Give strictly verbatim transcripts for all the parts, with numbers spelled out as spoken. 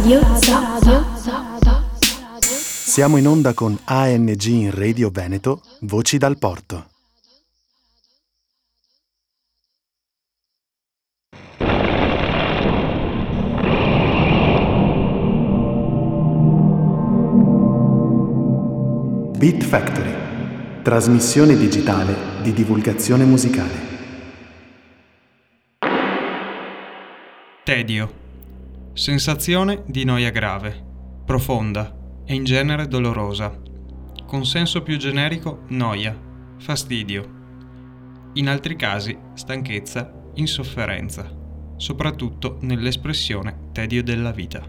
Radio Sa, Radio Sa, Sa. Siamo in onda con A N G in Radio Veneto, Voci dal Porto. Beat Factory, trasmissione digitale di divulgazione musicale. Tedio. Sensazione di noia grave, profonda e in genere dolorosa. Con senso più generico, noia, fastidio. In altri casi, stanchezza, insofferenza, soprattutto nell'espressione tedio della vita.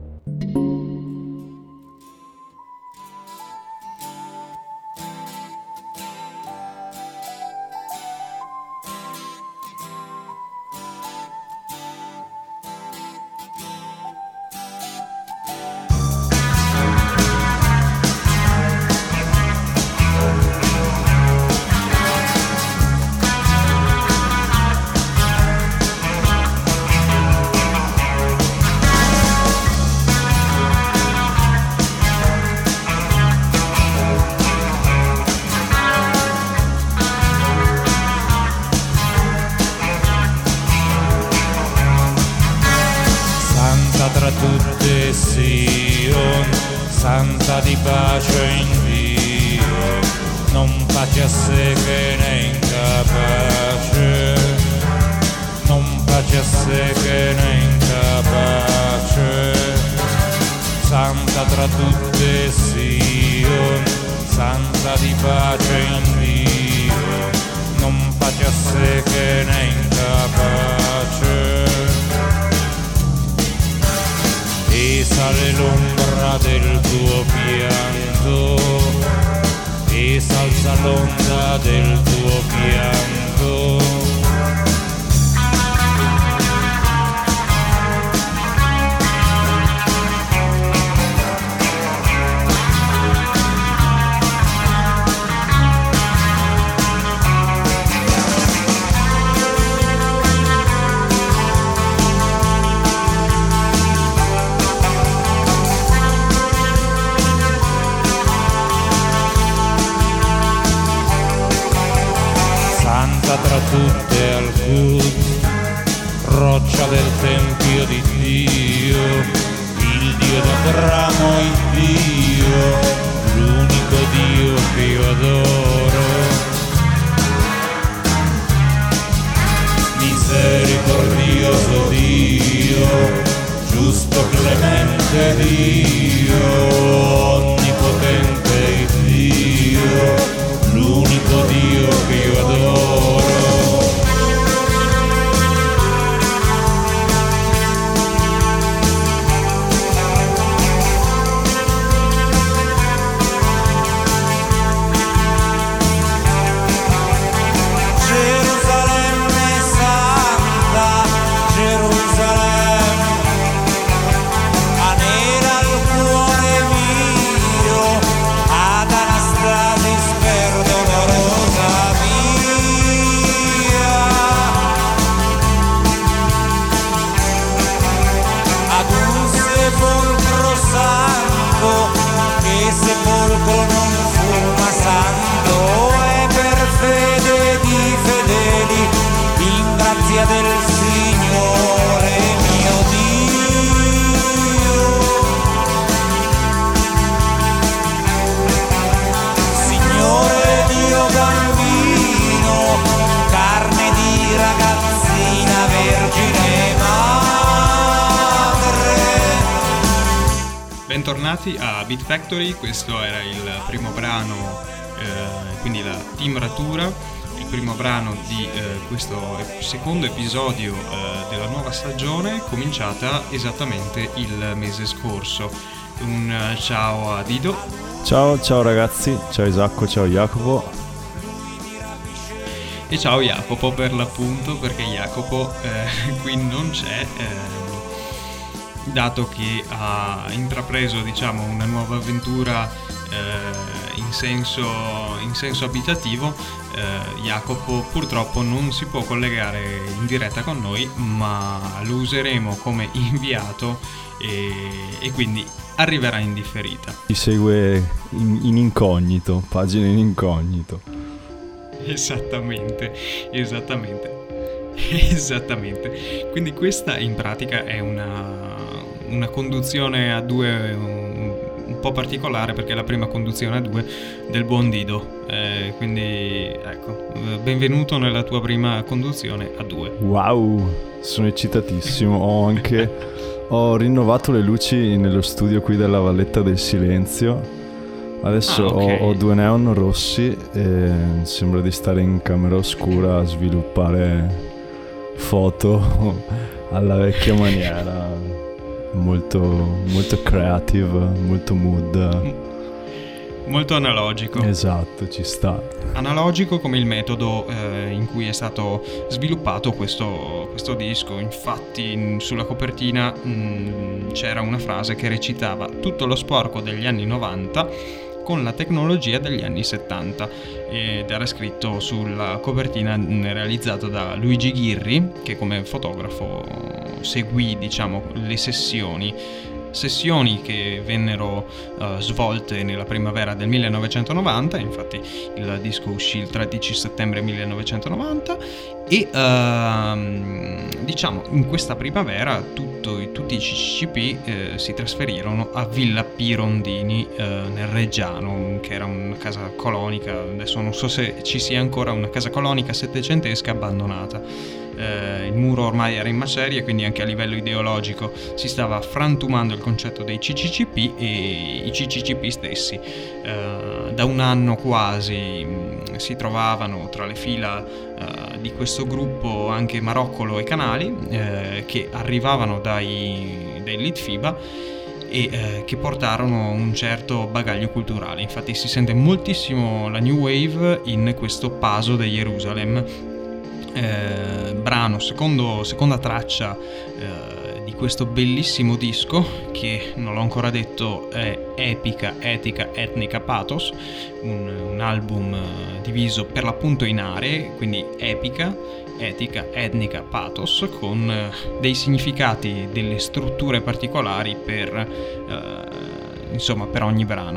Tra tutte Sion, santa di pace in Dio, non pace a sé che ne incapace, non pace a sé che ne incapace. Santa tra tutte Sion, santa di pace in Dio, non pace a sé che ne incapace. E sale l'ombra del tuo pianto, e s'alza l'onda del tuo pianto. Tra tutte al Quds, roccia del tempio di Dio, il Dio d'Abramo, il Dio, l'unico Dio che io adoro. Misericordioso Dio, giusto clemente Dio, onnipotente Dio, l'unico Dio che io adoro. Gerusalemme santa, Gerusalemme, anela il cuore mio, ad Anastasi sperdolorosa mia, ad un sepolcro santo, che sepolcro non fu ma santo, e per fede di fedeli, in grazia del Signore mio Dio. Signore Dio bambino, carne di ragazzina, vergine madre. Bentornati a Beat Factory, questo era il primo brano, eh, quindi la timbratura, il primo brano di eh, questo secondo episodio eh, della nuova stagione, cominciata esattamente il mese scorso. Un eh, ciao a Dido. Ciao, ciao ragazzi, ciao Isacco, ciao Jacopo. E ciao Jacopo per l'appunto, perché Jacopo eh, qui non c'è. Eh, dato che ha intrapreso, diciamo, una nuova avventura eh, in senso, in senso abitativo, eh, Jacopo purtroppo non si può collegare in diretta con noi, ma lo useremo come inviato e, e quindi arriverà in differita. Ci segue in, in incognito, pagina in incognito. Esattamente, esattamente, esattamente. Quindi questa in pratica è una, una conduzione a due un, un po' particolare, perché è la prima conduzione a due del buon Dido. Eh, quindi ecco, benvenuto nella tua prima conduzione a due. Wow, sono eccitatissimo. Ho anche ho rinnovato le luci nello studio qui della Valletta del Silenzio. Adesso ah, okay. ho, ho due neon rossi e sembra di stare in camera oscura a sviluppare foto alla vecchia maniera, molto, molto creative, molto mood. Molto analogico. Esatto, ci sta. Analogico come il metodo eh, in cui è stato sviluppato questo, questo disco. Infatti in, sulla copertina mh, c'era una frase che recitava: tutto lo sporco degli anni novanta con la tecnologia degli anni settanta, ed era scritto sulla copertina, realizzato da Luigi Ghirri, che come fotografo seguì, diciamo, le sessioni sessioni che vennero uh, svolte nella primavera del millenovecentonovanta. Infatti il disco uscì il tredici settembre millenovecentonovanta e uh, diciamo in questa primavera tutto, tutti i C C C P eh, si trasferirono a Villa Pirondini eh, nel Reggiano, che era una casa colonica. Adesso non so se ci sia ancora, una casa colonica settecentesca abbandonata. Eh, il muro ormai era in macerie, quindi anche a livello ideologico si stava frantumando il concetto dei C C C P e i C C C P stessi eh, da un anno quasi mh, si trovavano tra le fila eh, di questo gruppo anche Maroccolo e Canali eh, che arrivavano dai, dai Litfiba e eh, che portarono un certo bagaglio culturale. Infatti si sente moltissimo la New Wave in questo Paso de Jerusalem, Eh, brano, secondo, seconda traccia eh, di questo bellissimo disco, che non l'ho ancora detto, è Epica, Etica, Etnica, Pathos, un, un album eh, diviso per l'appunto in aree, quindi epica, etica, etnica, pathos, con eh, dei significati, delle strutture particolari per eh, insomma per ogni brano.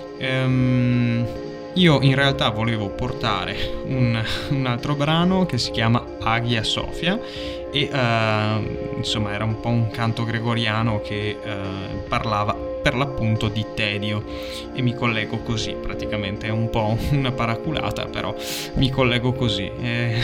Ehm, Io in realtà volevo portare un, un altro brano che si chiama Hagia Sophia e uh, insomma era un po' un canto gregoriano che uh, parlava per l'appunto di tedio, e mi collego così, praticamente è un po' una paraculata, però mi collego così e,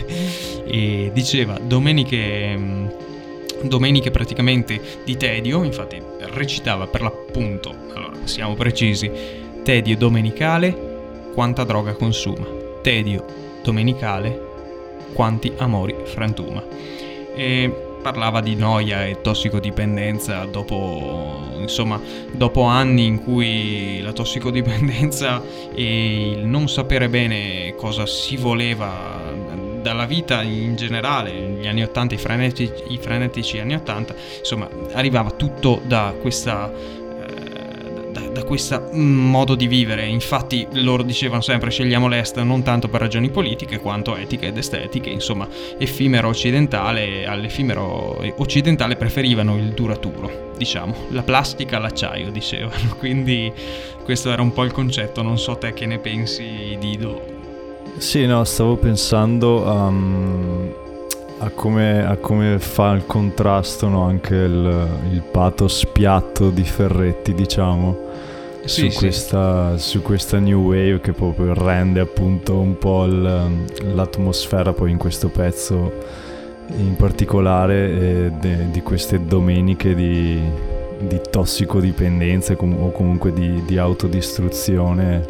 e diceva domeniche domeniche praticamente di tedio. Infatti recitava per l'appunto, allora siamo precisi, tedio domenicale, quanta droga consuma, tedio domenicale, quanti amori frantuma. E parlava di noia e tossicodipendenza dopo, insomma, dopo anni in cui la tossicodipendenza e il non sapere bene cosa si voleva dalla vita in generale, gli anni ottanta, i frenetici, i frenetici anni ottanta, insomma, arrivava tutto da questa da questo modo di vivere. Infatti loro dicevano sempre: scegliamo l'est non tanto per ragioni politiche quanto etiche ed estetiche. Insomma, effimero occidentale, all'effimero occidentale preferivano il duraturo, diciamo, la plastica, l'acciaio, dicevano. Quindi questo era un po' il concetto. Non so te che ne pensi, Dido. Sì, no, stavo pensando um, a come, a come fa il contrasto, no, anche il, il pathos piatto di Ferretti, diciamo, sì, su, sì. Questa, su questa new wave che proprio rende appunto un po' il, l'atmosfera poi in questo pezzo in particolare eh, de, di queste domeniche di, di tossicodipendenza com- o comunque di, di autodistruzione.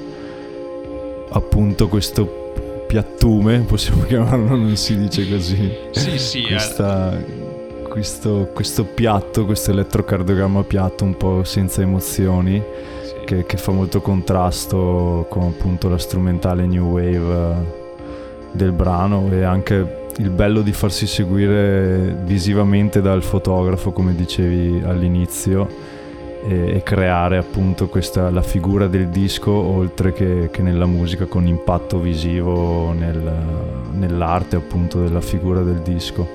Appunto questo piattume, possiamo chiamarlo, non si dice così. Sì, sì. Questa, questo, questo piatto, questo elettrocardiogramma piatto un po' senza emozioni, sì. che, che fa molto contrasto con appunto la strumentale new wave del brano, e anche il bello di farsi seguire visivamente dal fotografo, come dicevi all'inizio, e, e creare appunto questa, la figura del disco, oltre che, che nella musica, con impatto visivo nel, nell'arte appunto della figura del disco.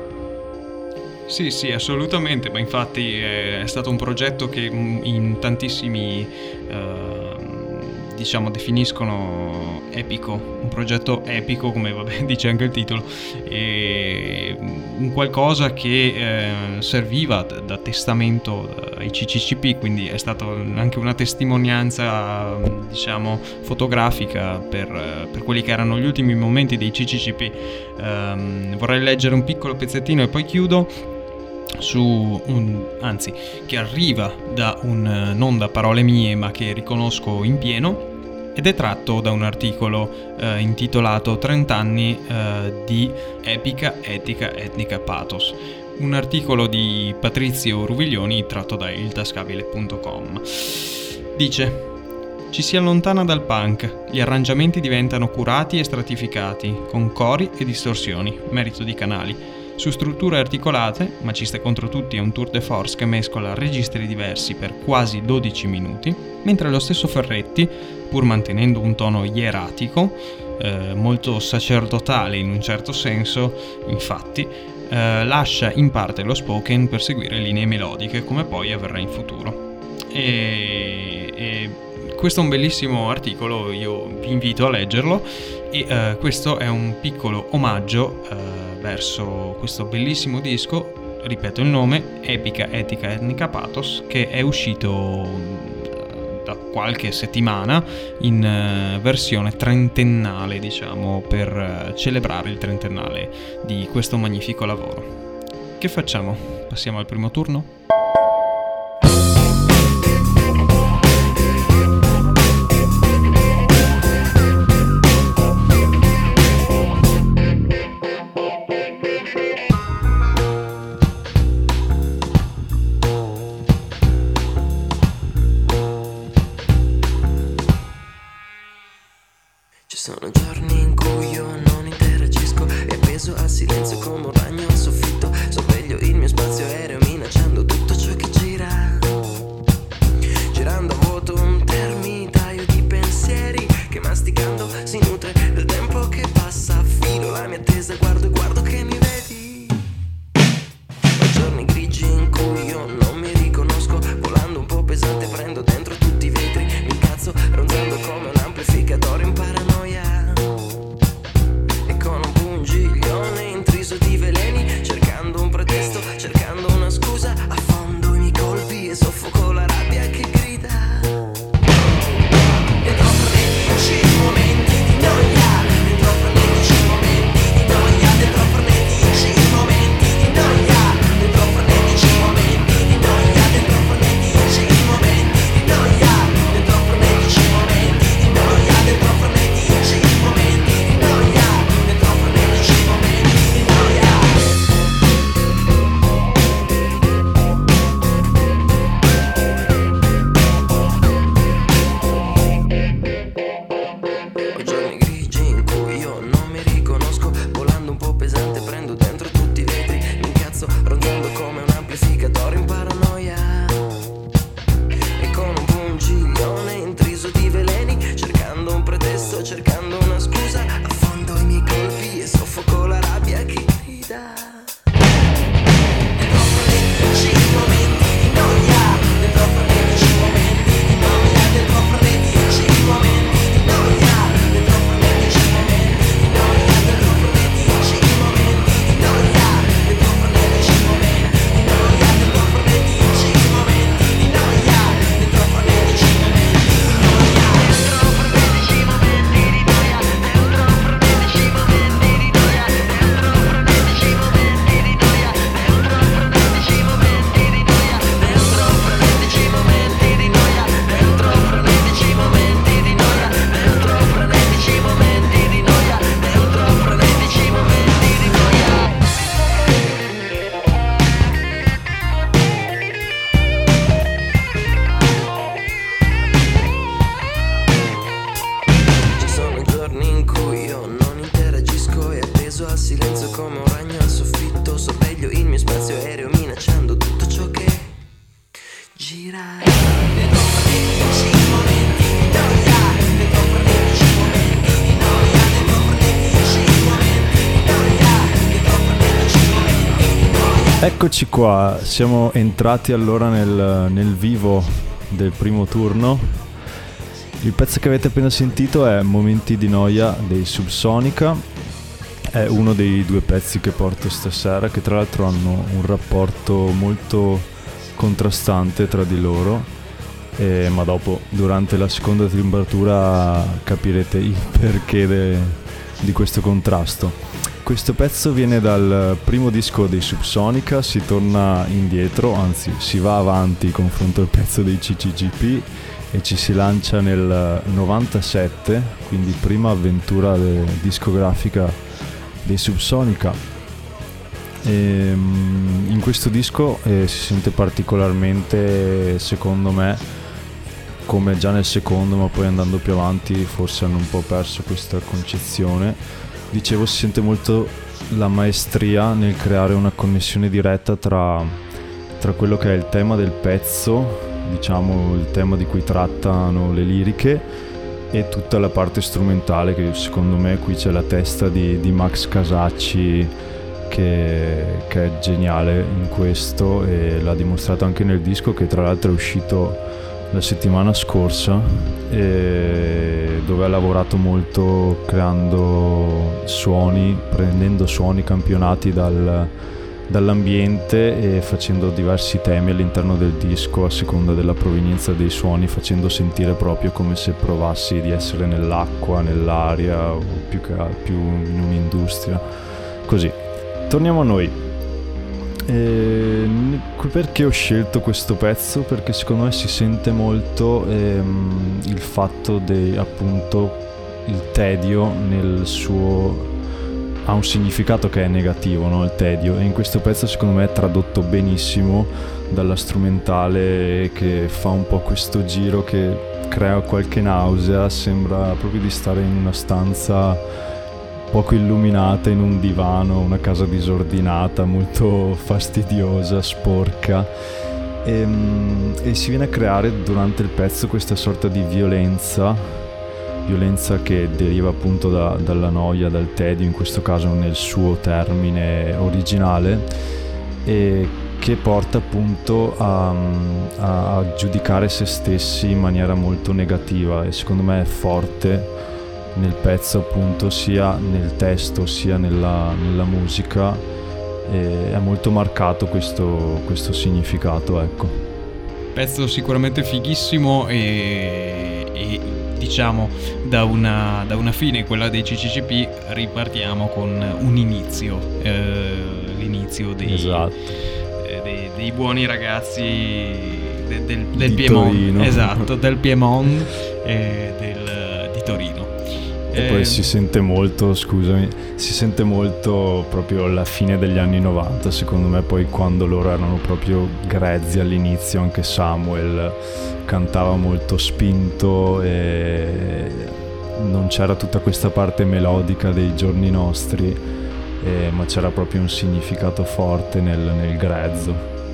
Sì, sì, assolutamente, ma infatti è, è stato un progetto che in tantissimi eh, diciamo definiscono epico, un progetto epico, come vabbè dice anche il titolo, e un qualcosa che eh, serviva da, da testamento ai C C C P, quindi è stato anche una testimonianza diciamo fotografica per, per quelli che erano gli ultimi momenti dei C C C P. Um, vorrei leggere un piccolo pezzettino e poi chiudo. Su un, anzi, che arriva da un, non da parole mie, ma che riconosco in pieno, ed è tratto da un articolo eh, intitolato trenta anni eh, di epica, etica, etnica, pathos, un articolo di Patrizio Ruviglioni tratto da il tascabile punto com. Dice: ci si allontana dal punk, gli arrangiamenti diventano curati e stratificati, con cori e distorsioni, merito di Canali, su strutture articolate. Maciste contro tutti è un tour de force che mescola registri diversi per quasi dodici minuti, mentre lo stesso Ferretti, pur mantenendo un tono ieratico, eh, molto sacerdotale in un certo senso, infatti, eh, lascia in parte lo spoken per seguire linee melodiche, come poi avverrà in futuro. E... e questo è un bellissimo articolo, io vi invito a leggerlo, e uh, questo è un piccolo omaggio uh, verso questo bellissimo disco, ripeto il nome, Epica, Etica, Etnica, Pathos, che è uscito uh, da qualche settimana in uh, versione trentennale, diciamo, per uh, celebrare il trentennale di questo magnifico lavoro. Che facciamo? Passiamo al primo turno? Sono giorni in cui io non interagisco e appeso al silenzio come un ragno al soffitto. Sorveglio il mio spazio aereo minacciando tutto ciò che gira. Girando a vuoto un termitaio di pensieri che masticando si nutre del tempo che passa. Affilo la mia attesa, guardo e guardo che mi vedi. Ho giorni grigi in cui io non mi riconosco, volando un po' pesante prendo dentro tutti i vetri. Mi incazzo ronzando come un amplificatore in paranoia. Di veleni, cercando un pretesto, cercando una scusa, affondo i miei colpi e soffoco la rabbia che grida. Dentro frenetici momenti di noia, dentro frenetici momenti di noia, dentro frenetici momenti di noia, dentro frenetici momenti di noia, dentro frenetici momenti di noia, dentro frenetici momenti di noia, dentro frenetici momenti di noia, dentro frenetici momenti. Ho giorni grigi in cui io non mi riconosco, volando un po' pesante prendo dentro tutti i vetri. Mi incazzo ronzando come un amplificatore in paranoia. E con un pungiglione intriso di veleni, cercando un pretesto, cercando una scusa, affondo i miei colpi e soffoco la rabbia che grida. Dentro frenetici momenti di noia, dentro frenetici momenti di noia, dentro frenetici momenti di noia, dentro frenetici momenti di noia, dentro frenetici momenti di noia, dentro frenetici momenti di noia, dentro frenetici momenti di noia, dentro frenetici momenti di noia, dentro frenetici momenti di noia, dentro frenetici momenti di noia, dentro frenetici momenti Eccoci qua, siamo entrati allora nel, nel vivo del primo turno. Il pezzo che avete appena sentito è Momenti di noia dei Subsonica. È uno dei due pezzi che porto stasera, che tra l'altro hanno un rapporto molto contrastante tra di loro, eh, ma dopo, durante la seconda timbratura, capirete il perché de, di questo contrasto. Questo pezzo viene dal primo disco dei Subsonica, si torna indietro, anzi si va avanti confronto al pezzo dei C C G P e ci si lancia nel novantasette, quindi prima avventura de- discografica dei Subsonica. E, in questo disco eh, si sente particolarmente, secondo me, come già nel secondo, ma poi andando più avanti forse hanno un po' perso questa concezione. Dicevo, si sente molto la maestria nel creare una connessione diretta tra, tra quello che è il tema del pezzo, diciamo il tema di cui trattano le liriche, e tutta la parte strumentale, che secondo me qui c'è la testa di, di Max Casacci che, che è geniale in questo, e l'ha dimostrato anche nel disco, che tra l'altro è uscito la settimana scorsa, e dove ha lavorato molto creando suoni, prendendo suoni campionati dal, dall'ambiente e facendo diversi temi all'interno del disco a seconda della provenienza dei suoni, facendo sentire proprio come se provassi di essere nell'acqua, nell'aria, o più, che, più in un'industria. Così, torniamo a noi. E perché ho scelto questo pezzo? Perché secondo me si sente molto ehm, il fatto di, appunto, il tedio nel suo, ha un significato che è negativo, no? Il tedio, e in questo pezzo secondo me è tradotto benissimo dalla strumentale, che fa un po' questo giro che crea qualche nausea, sembra proprio di stare in una stanza poco illuminata, in un divano, una casa disordinata, molto fastidiosa, sporca, e, e si viene a creare durante il pezzo questa sorta di violenza, violenza che deriva appunto da, dalla noia, dal tedio, in questo caso nel suo termine originale, e che porta appunto a, a giudicare se stessi in maniera molto negativa, e secondo me è forte nel pezzo, appunto, sia nel testo sia nella, nella musica, e è molto marcato questo, questo significato, ecco. Pezzo sicuramente fighissimo, e, e diciamo da una, da una fine, quella dei C C C P, ripartiamo con un inizio, eh, l'inizio dei, esatto. eh, dei, dei buoni ragazzi de, del, del Di Piemonte, Torino. esatto, del Piemonte e del, di Torino. E poi si sente molto, scusami, si sente molto proprio la fine degli anni novanta, secondo me, poi quando loro erano proprio grezzi all'inizio, anche Samuel cantava molto spinto e non c'era tutta questa parte melodica dei giorni nostri, eh, ma c'era proprio un significato forte nel, nel grezzo.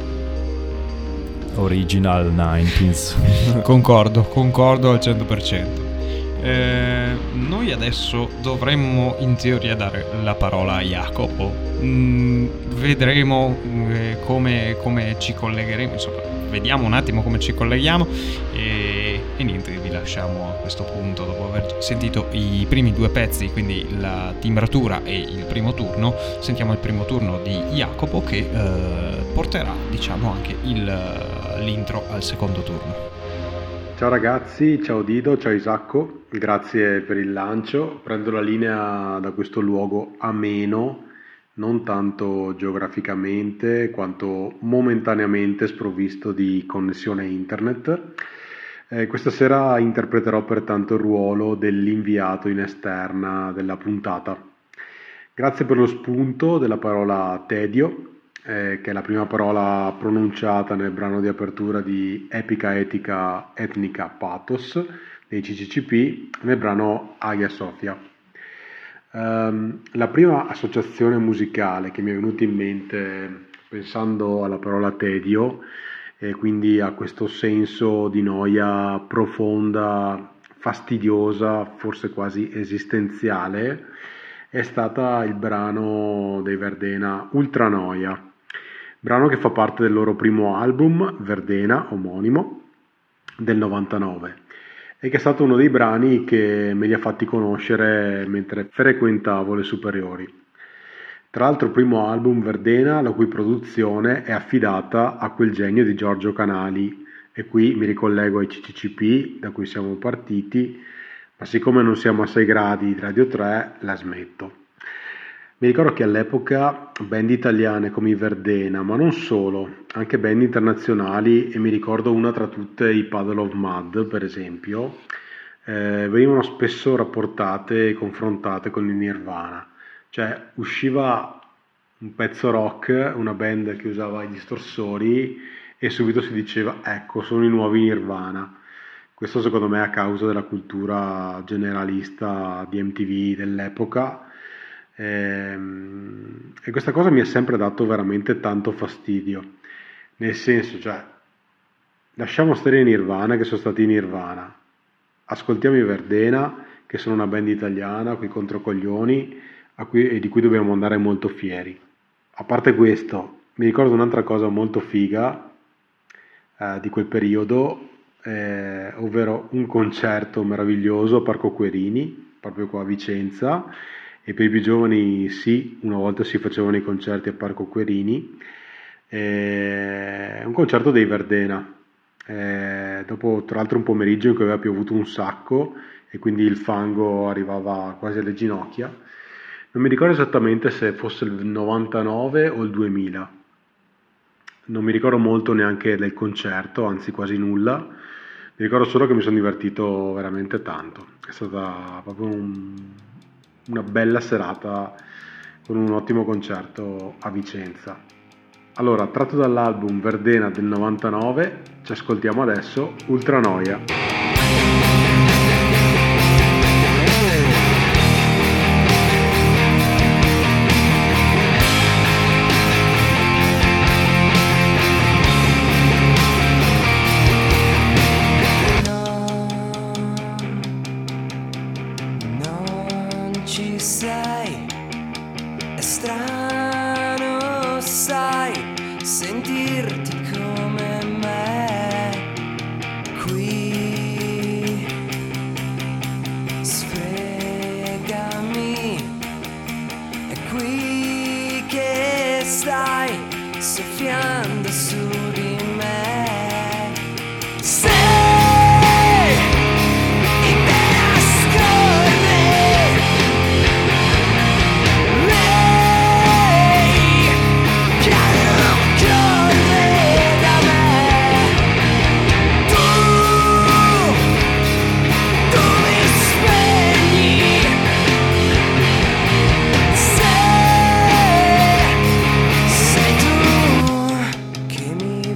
Original novanta. Concordo, concordo al cento per cento. Eh, noi adesso dovremmo in teoria dare la parola a Jacopo. Mm, vedremo eh, come, come ci collegheremo, insomma, vediamo un attimo come ci colleghiamo, e, e niente, vi lasciamo a questo punto, dopo aver sentito i primi due pezzi, quindi la timbratura e il primo turno. Sentiamo il primo turno di Jacopo, che eh, porterà, diciamo, anche il, l'intro al secondo turno. Ciao ragazzi, ciao Dido, ciao Isacco, grazie per il lancio. Prendo la linea da questo luogo ameno, non tanto geograficamente quanto momentaneamente sprovvisto di connessione internet. Eh, questa sera interpreterò pertanto il ruolo dell'inviato in esterna della puntata. Grazie per lo spunto della parola tedio, Eh, che è la prima parola pronunciata nel brano di apertura di Epica Etica Etnica Pathos dei C C C P, nel brano Hagia Sophia. Um, la prima associazione musicale che mi è venuta in mente pensando alla parola tedio, e quindi a questo senso di noia profonda, fastidiosa, forse quasi esistenziale, è stata il brano dei Verdena Ultranoia. brano che fa parte del loro primo album, Verdena, omonimo, del novantanove, e che è stato uno dei brani che me li ha fatti conoscere mentre frequentavo le superiori. Tra l'altro il primo album, Verdena, la cui produzione è affidata a quel genio di Giorgio Canali, e qui mi ricollego ai C C C P da cui siamo partiti, ma siccome non siamo a sei gradi di Radio tre, la smetto. Mi ricordo che all'epoca band italiane come i Verdena, ma non solo, anche band internazionali, e mi ricordo una tra tutte i Puddle of Mudd, per esempio, eh, venivano spesso rapportate e confrontate con i Nirvana. Cioè usciva un pezzo rock, una band che usava i distorsori, e subito si diceva ecco, sono i nuovi Nirvana. Questo secondo me a causa della cultura generalista di M T V dell'epoca, e, e questa cosa mi ha sempre dato veramente tanto fastidio, nel senso, cioè, lasciamo stare i Nirvana che sono stati i Nirvana, ascoltiamo i Verdena che sono una band italiana, quei controcoglioni a cui, e di cui dobbiamo andare molto fieri. A parte questo, mi ricordo un'altra cosa molto figa eh, di quel periodo, eh, ovvero un concerto meraviglioso a Parco Querini, proprio qua a Vicenza, e per i più giovani sì, una volta si facevano i concerti a Parco Querini, eh, un concerto dei Verdena, eh, dopo tra l'altro un pomeriggio in cui aveva piovuto un sacco e quindi il fango arrivava quasi alle ginocchia. Non mi ricordo esattamente se fosse il novantanove o il duemila, non mi ricordo molto neanche del concerto, anzi quasi nulla, mi ricordo solo che mi sono divertito veramente tanto, è stata proprio un, una bella serata con un ottimo concerto a Vicenza. Allora, tratto dall'album Verdena del novantanove, ci ascoltiamo adesso Ultra Noia. Che mi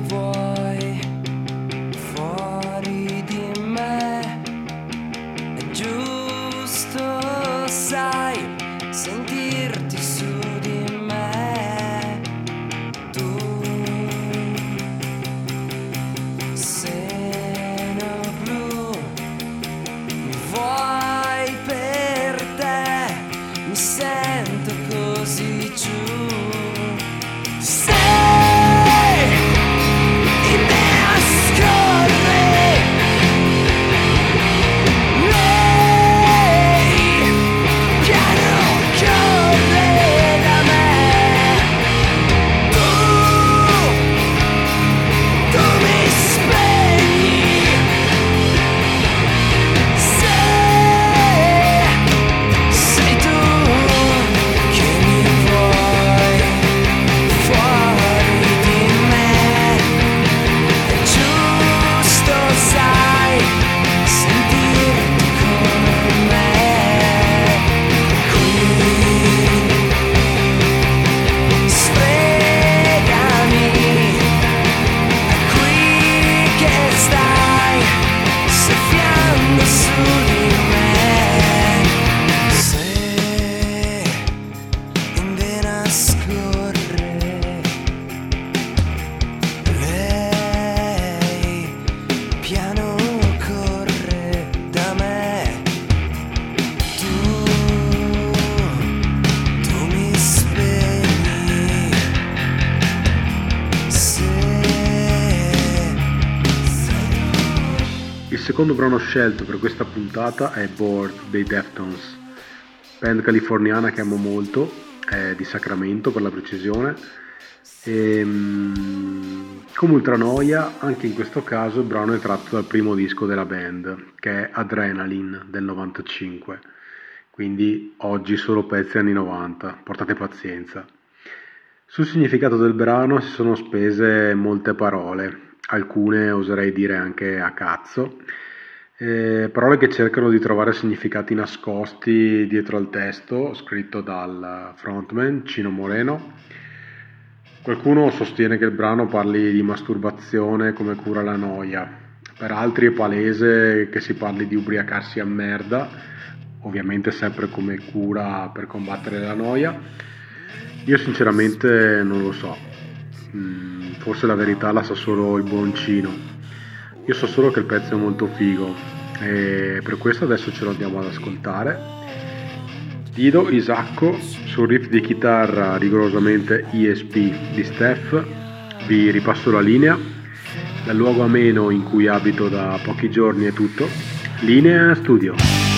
secondo brano scelto per questa puntata è Bored dei Deftones, band californiana che amo molto, è di Sacramento per la precisione. E, come ultranoia, anche in questo caso il brano è tratto dal primo disco della band, che è Adrenaline del novantacinque, quindi oggi solo pezzi anni novanta, portate pazienza. Sul significato del brano si sono spese molte parole, alcune oserei dire anche a cazzo, eh, parole che cercano di trovare significati nascosti dietro al testo scritto dal frontman Chino Moreno. Qualcuno sostiene che il brano parli di masturbazione come cura la noia, per altri è palese che si parli di ubriacarsi a merda, ovviamente sempre come cura per combattere la noia. Io sinceramente non lo so, forse la verità la sa solo il buon Cino. Io so solo che il pezzo è molto figo e per questo adesso ce lo andiamo ad ascoltare. Dido Isacco sul riff di chitarra rigorosamente E S P di Steph. Vi ripasso la linea. Dal luogo ameno in cui abito da pochi giorni è tutto. Linea studio.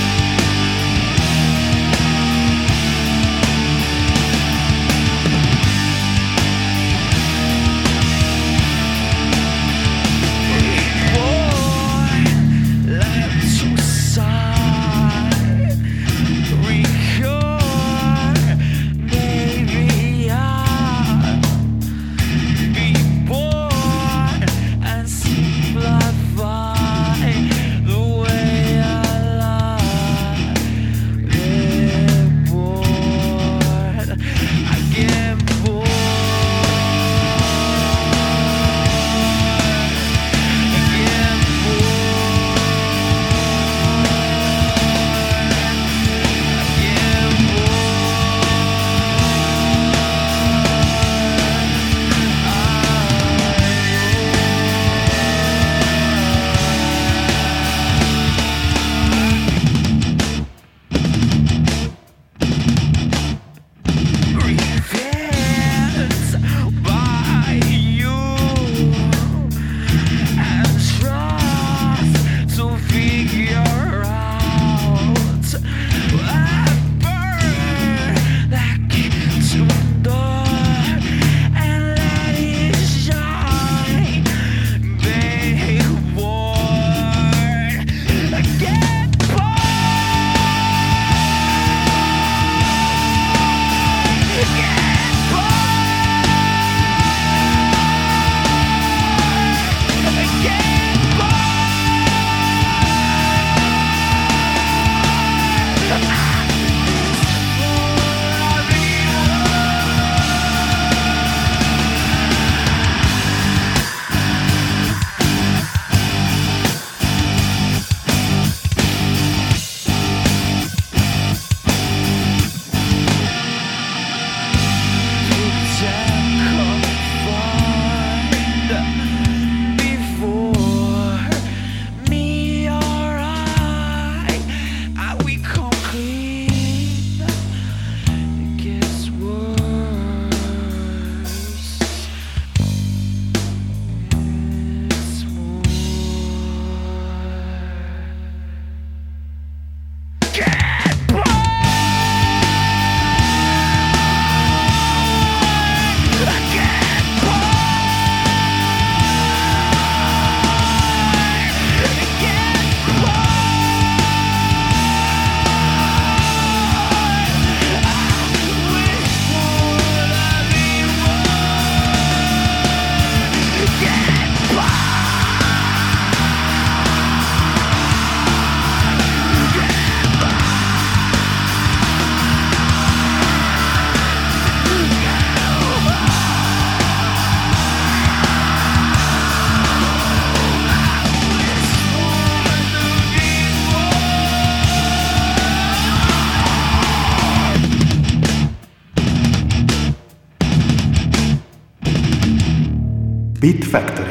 Beat Factory.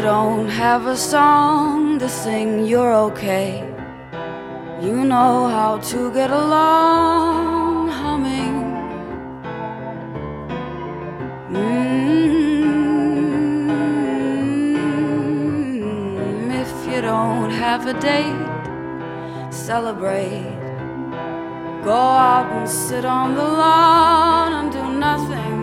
don't have a song to sing, you're okay. You know how to get along humming. Mm-hmm. If you don't have a date, celebrate. Go out and sit on the lawn and do nothing.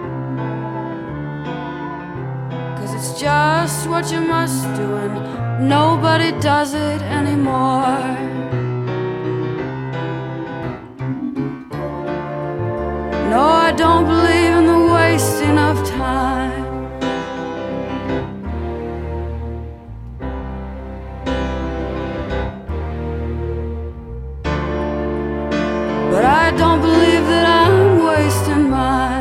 'Cause it's just what you must do and nobody does it anymore. No, I don't believe in the wasting of time. But I don't believe that I'm wasting mine.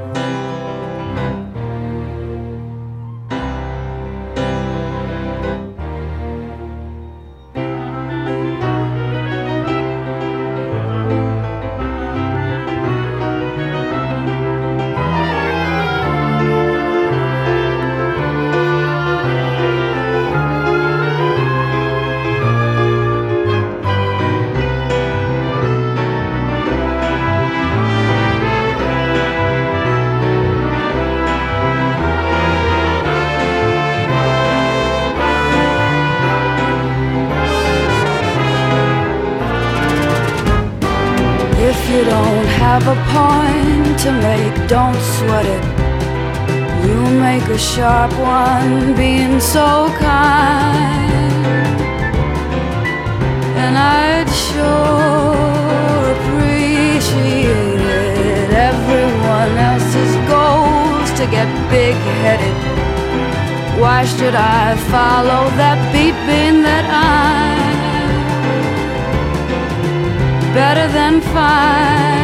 You don't have a point to make, don't sweat it. You make a sharp one being so kind. And I'd sure appreciate it. Everyone else's goals to get big-headed. Why should I follow that beat being that I'm better than fine?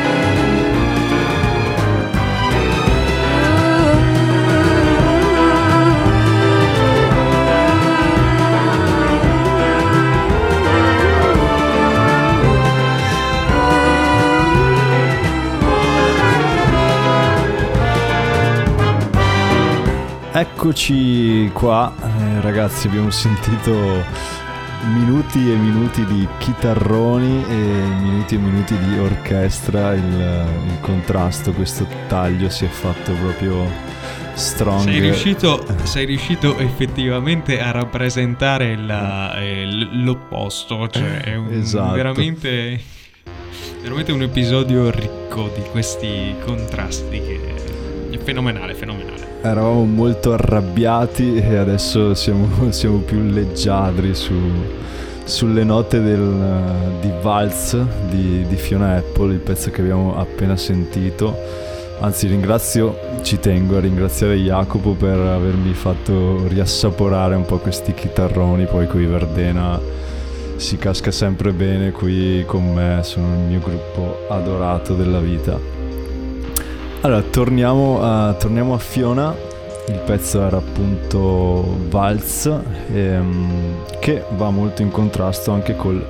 Eccoci qua, eh, ragazzi, abbiamo sentito minuti e minuti di chitarroni e minuti e minuti di orchestra. Il, il contrasto, questo taglio si è fatto proprio strong. Sei riuscito, sei riuscito effettivamente a rappresentare la, eh, l'opposto, cioè è un, esatto. veramente, veramente un episodio ricco di questi contrasti che è fenomenale, fenomenale. Eravamo molto arrabbiati e adesso siamo, siamo più leggiadri su, sulle note del, di Waltz di, di Fiona Apple, il pezzo che abbiamo appena sentito. Anzi, ringrazio, ci tengo a ringraziare Jacopo per avermi fatto riassaporare un po' questi chitarroni. Poi coi Verdena si casca sempre bene qui con me, sono il mio gruppo adorato della vita. Allora, torniamo a, torniamo a Fiona. Il pezzo era appunto Waltz, ehm, che va molto in contrasto anche col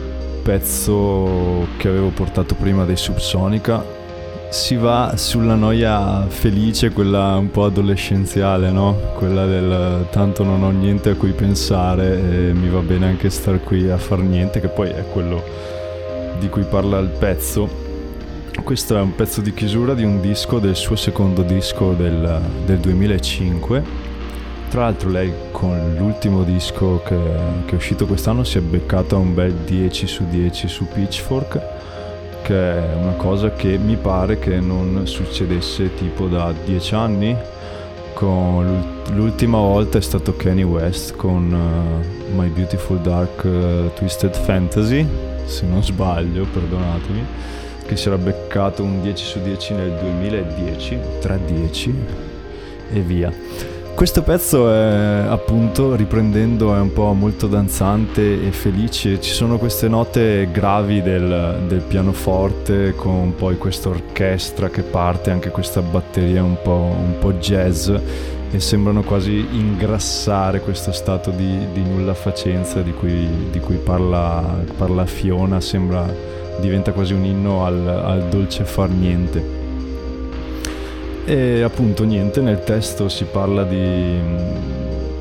pezzo che avevo portato prima dei Subsonica. Si va sulla noia felice, quella un po' adolescenziale, no? Quella del tanto non ho niente a cui pensare e mi va bene anche star qui a far niente, che poi è quello di cui parla il pezzo. Questo è un pezzo di chiusura di un disco, del suo secondo disco del, del duemilacinque. Tra l'altro lei con l'ultimo disco che, che è uscito quest'anno si è beccata un bel dieci su dieci su Pitchfork, che è una cosa che mi pare che non succedesse tipo da dieci anni. Con l'ultima volta è stato Kanye West con uh, My Beautiful Dark uh, Twisted Fantasy, se non sbaglio, perdonatemi, che si era beccato un dieci su dieci nel duemiladieci, tre dieci e via. Questo pezzo è appunto, riprendendo, è un po' molto danzante e felice. Ci sono queste note gravi del, del pianoforte con poi questa orchestra che parte, anche questa batteria un po', un po' jazz, e sembrano quasi ingrassare questo stato di, di nulla facenza di cui, di cui parla, parla Fiona. Sembra, diventa quasi un inno al, al dolce far niente. E appunto niente, nel testo si parla di,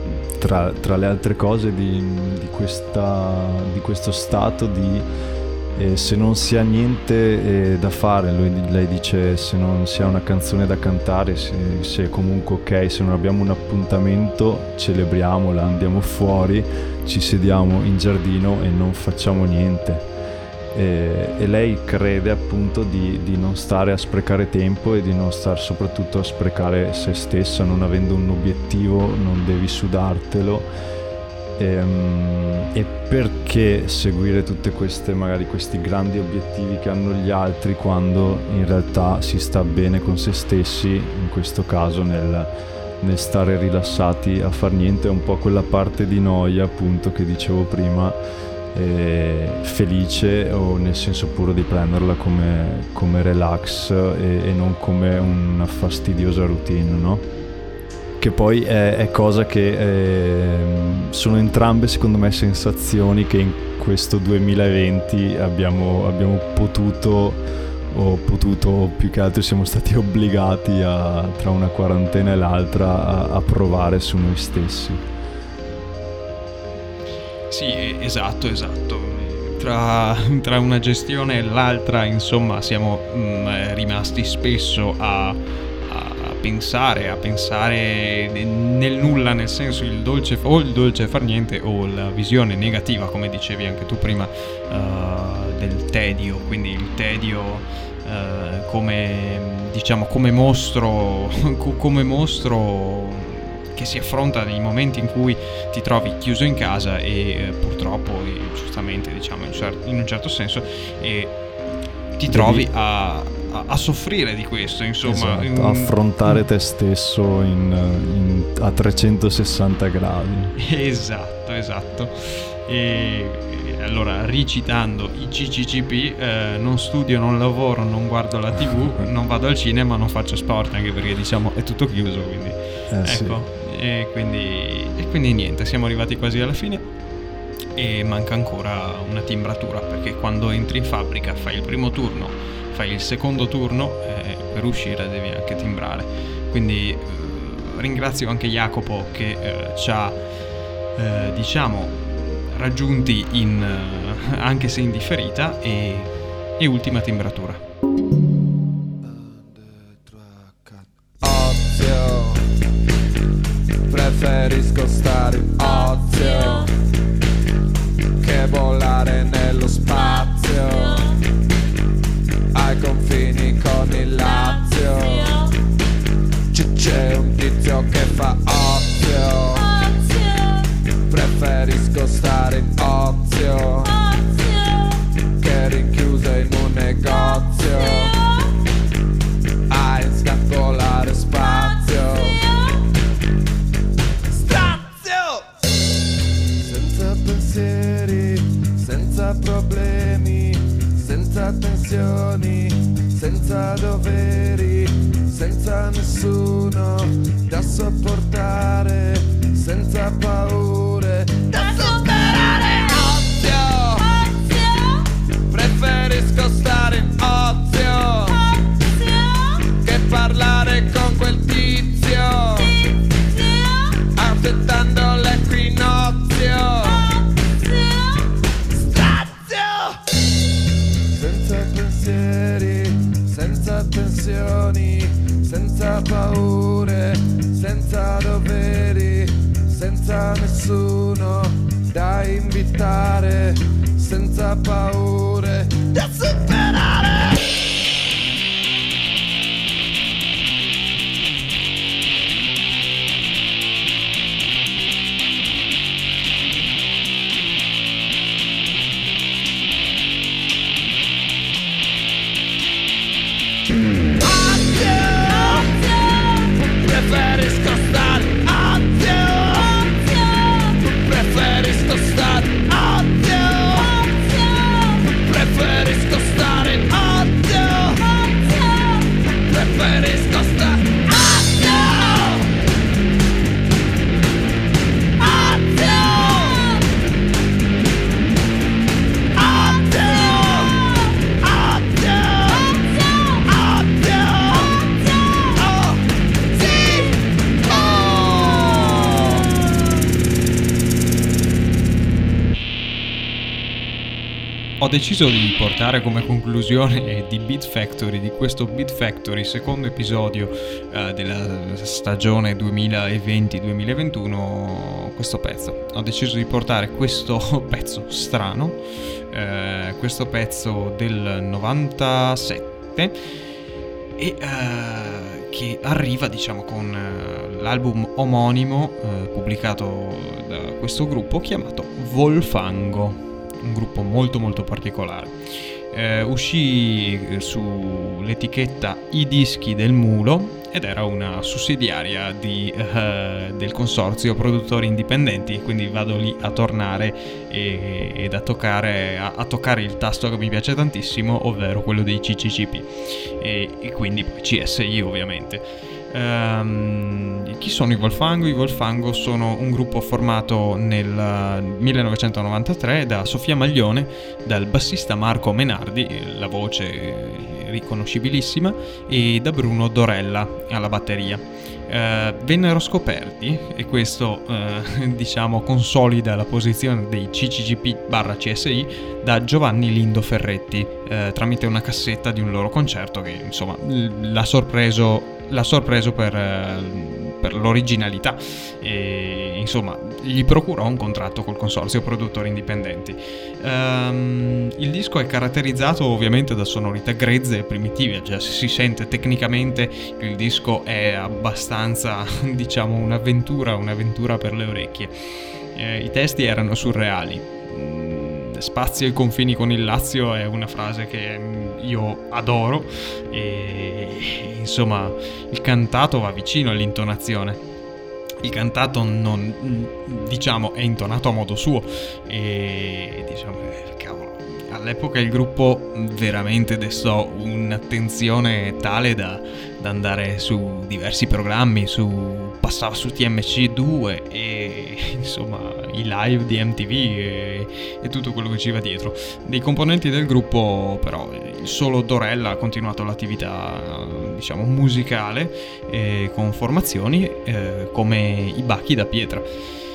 tra, tra le altre cose di, di, questa, di questo stato di eh, se non si ha niente eh, da fare, lui, lei dice se non si ha una canzone da cantare, se, se comunque ok, se non abbiamo un appuntamento celebriamola, andiamo fuori, ci sediamo in giardino e non facciamo niente. E, e lei crede appunto di, di non stare a sprecare tempo e di non stare soprattutto a sprecare se stessa, non avendo un obiettivo non devi sudartelo. E, e perché seguire tutte queste magari questi grandi obiettivi che hanno gli altri quando in realtà si sta bene con se stessi, in questo caso nel, nel stare rilassati a far niente. È un po' quella parte di noia appunto che dicevo prima, eh, felice, o nel senso puro di prenderla come, come relax e, e non come una fastidiosa routine, no? Che poi è, è cosa che eh, sono entrambe secondo me sensazioni che in questo duemilaventi abbiamo, abbiamo potuto o potuto o più che altro siamo stati obbligati a, tra una quarantena e l'altra a, a provare su noi stessi. Sì, esatto, esatto. Tra, tra una gestione e l'altra, insomma, siamo mh, rimasti spesso a, a pensare, a pensare nel nulla, nel senso il dolce o il dolce far niente o la visione negativa, come dicevi anche tu prima, uh, del tedio, quindi il tedio uh, come, diciamo, come mostro, come mostro che si affronta nei momenti in cui ti trovi chiuso in casa e eh, purtroppo e giustamente, diciamo, in, cer- in un certo senso, e ti trovi a, a, a soffrire di questo, insomma. Esatto, in, affrontare te stesso in, in, a trecentosessanta gradi. Esatto, esatto. E, e allora, ricitando i C C C P, eh, non studio, non lavoro, non guardo la tivù, non vado al cinema, non faccio sport, anche perché, diciamo, è tutto chiuso, quindi eh, ecco. Sì. E quindi, e quindi niente, siamo arrivati quasi alla fine e manca ancora una timbratura, perché quando entri in fabbrica fai il primo turno, fai il secondo turno e per uscire devi anche timbrare. Quindi eh, ringrazio anche Jacopo che eh, ci ha eh, diciamo raggiunti in eh, anche se in differita, e, e ultima timbratura. Preferisco stare in ozio che volare nello spazio, ai confini con il Lazio. C'è un tizio che fa ozio, preferisco stare in ozio che rinchiuso in un negozio, a inscatolare spazio. Senza problemi, senza tensioni, senza doveri, senza nessuno da sopportare, senza paure da superare. Ozio, ozio, preferisco stare in ozio, ozio, che parlare con quel tizio, tizio, aspettando l'equinozio. Senza tensioni, senza paure, senza doveri, senza nessuno da invitare, senza paure da superare. Preferisco stare ozio, preferisco stare ozio, preferisco stare ozio, preferisco stare ozio, ozio, ozio, ozio, ozio. deciso di portare come conclusione di Beat Factory, di questo Beat Factory secondo episodio uh, della stagione duemilaventi duemilaventuno, questo pezzo. Ho deciso di portare questo pezzo strano, uh, questo pezzo del novantasette e uh, che arriva, diciamo, con uh, l'album omonimo uh, pubblicato da questo gruppo chiamato Volfango, un gruppo molto molto particolare. Eh, uscì sull'etichetta I Dischi del Mulo ed era una sussidiaria di, uh, del consorzio produttori indipendenti, quindi vado lì a tornare e, ed a toccare, a, a toccare il tasto che mi piace tantissimo, ovvero quello dei C C C P e, e quindi poi C S I ovviamente. Um, chi sono i Volfango? I Volfango sono un gruppo formato nel millenovecentonovantatré da Sofia Maglione, dal bassista Marco Menardi, la voce riconoscibilissima, e da Bruno Dorella alla batteria. Uh, vennero scoperti, e questo uh, diciamo consolida la posizione dei C C C P barra C S I, da Giovanni Lindo Ferretti uh, tramite una cassetta di un loro concerto che insomma l'ha sorpreso l'ha sorpreso per, per l'originalità e insomma gli procurò un contratto col consorzio produttori indipendenti. Um, il disco è caratterizzato ovviamente da sonorità grezze e primitive, cioè si sente tecnicamente che il disco è abbastanza, diciamo, un'avventura, un'avventura per le orecchie. Eh, i testi erano surreali. Spazio e confini con il Lazio è una frase che io adoro e insomma il cantato va vicino all'intonazione. Il cantato non, diciamo, è intonato a modo suo e diciamo, cavolo, all'epoca il gruppo veramente destò un'attenzione tale da, da andare su diversi programmi, su passava su T M C due e insomma i live di M T V e, e tutto quello che ci va dietro. Dei componenti del gruppo però il solo Dorella ha continuato l'attività, diciamo, musicale eh, con formazioni eh, come i Bacchi da Pietra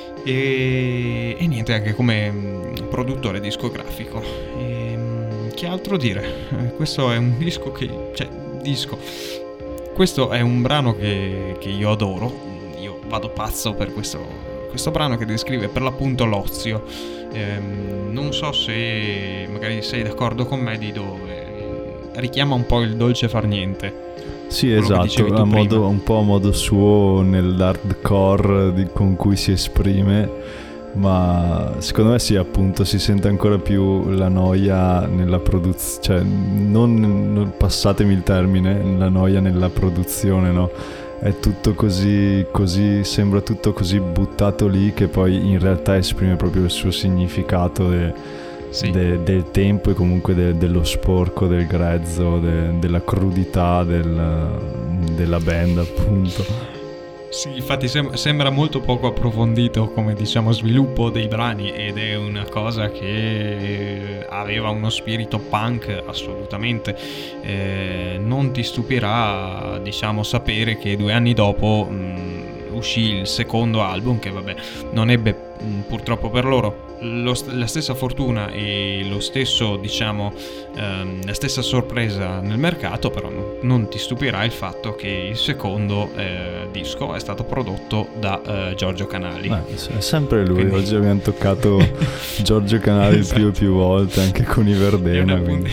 e, e niente, anche come mh, produttore discografico. E, mh, che altro dire? Eh, questo è un disco che cioè disco questo è un brano che, che io adoro. Io vado pazzo per questo, questo brano che descrive per l'appunto l'ozio. Ehm, non so se magari sei d'accordo con me, di dove richiama un po' il dolce far niente. Sì, esatto, a modo, un po' a modo suo nell'hardcore di, con cui si esprime, ma secondo me sì, appunto, si sente ancora più la noia nella produzione, cioè non, non, passatemi il termine, la noia nella produzione, no? È tutto così, così, sembra tutto così buttato lì che poi in realtà esprime proprio il suo significato de, sì. de, del tempo e comunque de, dello sporco, del grezzo, de, della crudità del, della band, appunto. Sì, infatti sem- sembra molto poco approfondito come, diciamo, sviluppo dei brani, ed è una cosa che aveva uno spirito punk assolutamente. Eh, non ti stupirà, diciamo, sapere che due anni dopo mh, uscì il secondo album, che vabbè non ebbe mh, purtroppo per loro lo, la stessa fortuna e lo stesso, diciamo, ehm, la stessa sorpresa nel mercato, però non, non ti stupirà il fatto che il secondo eh, disco è stato prodotto da eh, Giorgio Canali. Beh, è sempre lui. Quindi... oggi abbiamo toccato Giorgio Canali esatto. più e più volte, anche con i Verdena, quindi...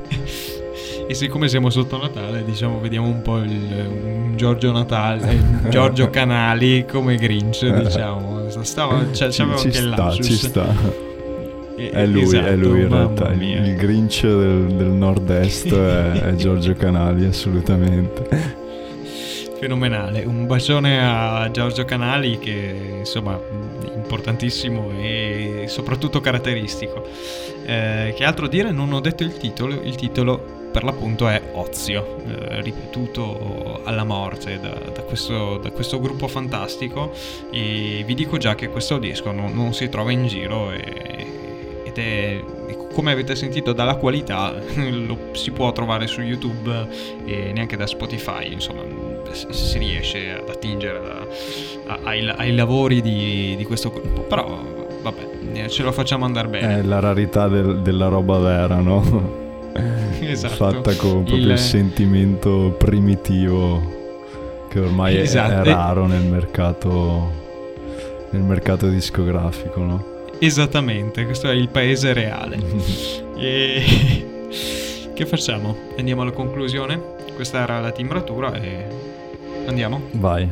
E siccome siamo sotto Natale, diciamo, vediamo un po' il un Giorgio Natale, un Giorgio Canali come Grinch, diciamo. Stava, cioè, ci, c'aveva ci anche sta, lapsus. ci sta. E, è lui, esatto, è lui in realtà. Il, mia. il Grinch del, del nord-est è, è Giorgio Canali, assolutamente. Fenomenale, un bacione a Giorgio Canali, che insomma importantissimo e soprattutto caratteristico. Eh, che altro dire? Non ho detto il titolo. Il titolo per l'appunto è Ozio, eh, ripetuto alla morte da, da, questo, da questo gruppo fantastico, e vi dico già che questo disco non, non si trova in giro e, ed è, come avete sentito dalla qualità, lo si può trovare su YouTube e neanche da Spotify, insomma si riesce ad attingere a, a, ai, ai lavori di, di questo gruppo. Però vabbè, eh, ce lo facciamo andare bene. È la rarità del- della roba vera, no? Esatto. Fatta con proprio il... Il- sentimento primitivo che ormai è- Esatto. è raro nel mercato, nel mercato discografico, no? Esattamente, questo è il paese reale. E che facciamo? Andiamo alla conclusione? Questa era la timbratura e andiamo? Vai.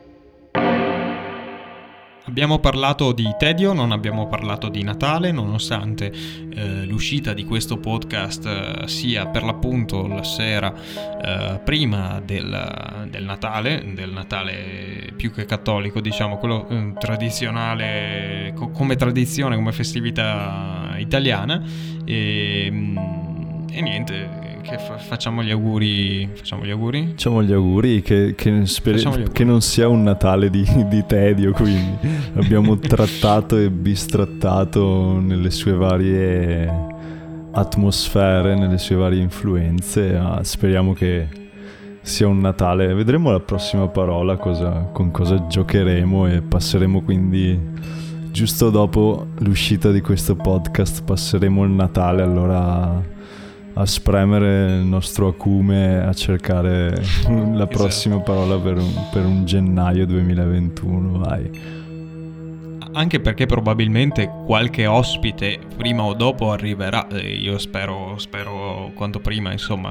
Abbiamo parlato di tedio, non abbiamo parlato di Natale, nonostante eh, l'uscita di questo podcast eh, sia per l'appunto la sera eh, prima del, del Natale, del Natale più che cattolico, diciamo, quello eh, tradizionale, co- come tradizione, come festività italiana. E, mm, e niente, che fa- facciamo gli auguri, facciamo gli auguri? Facciamo gli auguri che, che, speri- Facciamo gli auguri. che non sia un Natale di, di tedio, quindi abbiamo trattato e bistrattato nelle sue varie atmosfere, nelle sue varie influenze. Ah, speriamo che sia un Natale. Vedremo la prossima parola cosa, con cosa giocheremo, e passeremo quindi giusto dopo l'uscita di questo podcast, passeremo il Natale allora a spremere il nostro acume, a cercare la prossima parola per un, per un gennaio duemilaventuno, vai. Anche perché probabilmente qualche ospite prima o dopo arriverà, eh, io spero, spero quanto prima, insomma.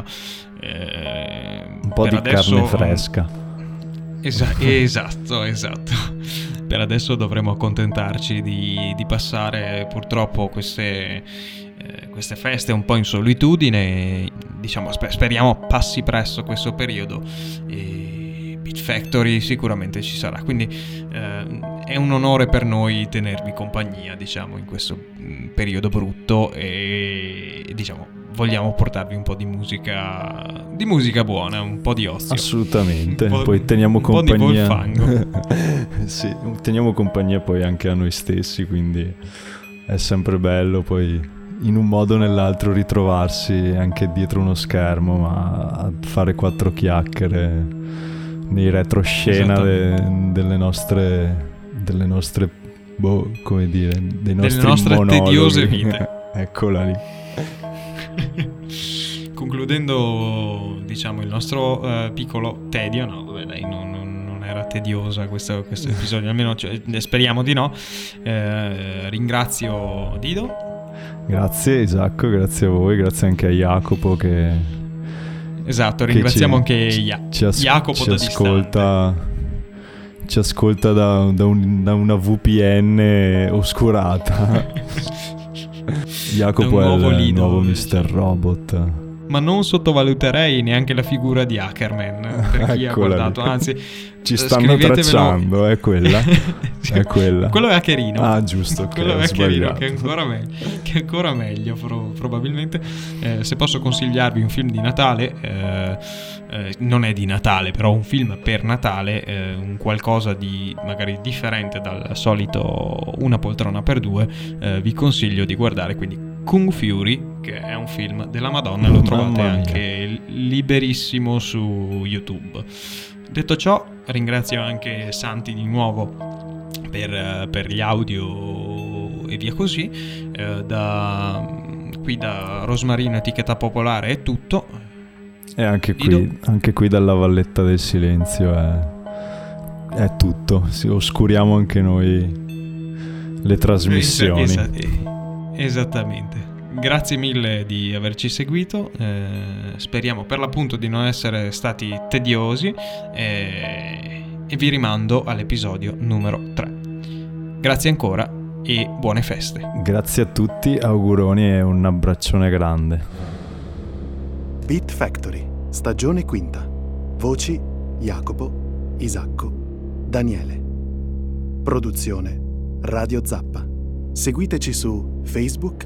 Eh, Un po' per di adesso- carne fresca. Esa- esatto, esatto. Per adesso dovremo accontentarci di, di passare purtroppo queste, eh, queste feste un po' in solitudine. Diciamo, sper- speriamo passi presto questo periodo e Beat Factory sicuramente ci sarà. Quindi eh, è un onore per noi tenervi compagnia, diciamo, in questo mm, periodo brutto e, diciamo, vogliamo portarvi un po' di musica di musica buona, un po' di ozio. Assolutamente. Un po'- Poi teniamo un po' di compagnia. Wolfgang. Sì, teniamo compagnia poi anche a noi stessi, quindi è sempre bello poi in un modo o nell'altro ritrovarsi anche dietro uno schermo, ma a fare quattro chiacchiere nei retroscena de- delle nostre delle nostre boh, come dire, dei Delle nostri nostre monologhi. tediose vite. Eccola lì. Concludendo, diciamo, il nostro eh, piccolo tedio, no, vabbè, dai, non, non- non era tediosa questo, questo episodio, almeno cioè, speriamo di no. Eh, ringrazio Dido. Grazie Isacco, grazie a voi, grazie anche a Jacopo che Esatto, che ringraziamo ci- anche Ja- ci, as- Jacopo ci da ascolta ci ascolta da, da un- da una V P N oscurata. Jacopo Da un è nuovo il lido, nuovo mister Robot. Ma non sottovaluterei neanche la figura di Ackerman, per chi ha Eccola guardato, lì. anzi Ci eh, stanno scrivetevelo- tracciando, è quella. È quella. Quello è Hackerino. Ah, giusto, ok, Quello ho è Hackerino, sbagliato. che è ancora meglio, che è ancora meglio pro- probabilmente. Eh, se posso consigliarvi un film di Natale, eh, eh, non è di Natale, però un film per Natale, eh, un qualcosa di magari differente dal solito Una poltrona per due, eh, vi consiglio di guardare quindi Kung Fury, che è un film della Madonna, lo trovate Mamma mia. anche liberissimo su YouTube. Detto ciò, ringrazio anche Santi di nuovo per, per gli audio e via così. Eh, da, qui da Rosmarino Etichetta Popolare è tutto. E anche Dido? qui, anche qui dalla Valletta del Silenzio è, è tutto. Sì, oscuriamo anche noi le trasmissioni. Esa- esa- esattamente. Grazie mille di averci seguito. Eh, speriamo per l'appunto di non essere stati tediosi. eh, e vi rimando all'episodio numero tre. Grazie ancora e buone feste. Grazie a tutti, auguroni e un abbraccione grande. Beat Factory, stagione quinta. Voci Jacopo, Isacco, Daniele. Produzione Radio Zappa. Seguiteci su Facebook,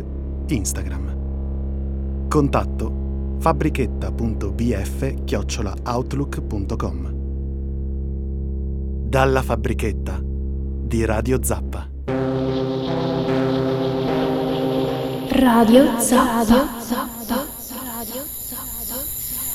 Instagram. Contatto fabbrichetta punto b f chiocciola outlook punto com. Dalla fabbrichetta di Radio Zappa. Radio Zappa. Radio Zappa. Radio Zappa.